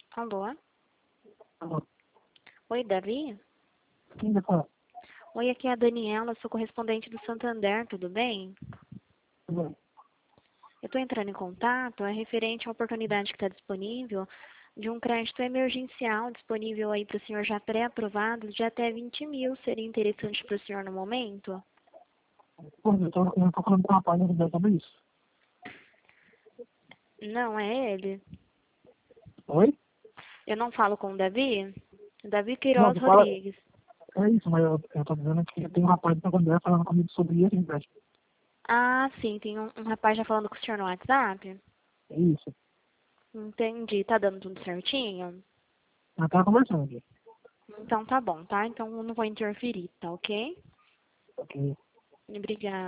Alô? Alô, Oi, Davi? quem vai falar? Oi, aqui é a Daniela, sou correspondente do Santander, tudo bem? Tudo bem. Eu estou entrando em contato, é referente à oportunidade que está disponível de um crédito emergencial disponível aí para o senhor já pré-aprovado de até 20 mil. Seria interessante para o senhor no momento? Pô, eu tô falando com o rapaz, na verdade, sobre isso. Não, é ele. Oi? Eu não falo com o Davi? Davi Não, Queiroz você fala, Rodrigues. é isso, mas eu tô dizendo que tem um rapaz da Santander falando comigo sobre esse empréstimo. Ah, sim, tem um rapaz já falando com o senhor no WhatsApp? É isso. Entendi, tá dando tudo certinho? Nós tava conversando aqui. Então tá bom, tá? Então eu não vou interferir, tá ok? Ok. Obrigada.